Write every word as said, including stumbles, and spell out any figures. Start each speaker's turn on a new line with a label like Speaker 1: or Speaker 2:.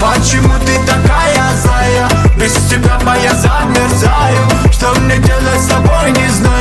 Speaker 1: Почему ты такая злая? Без тебя моя замерзаю. Что мне делать с тобой, не знаю.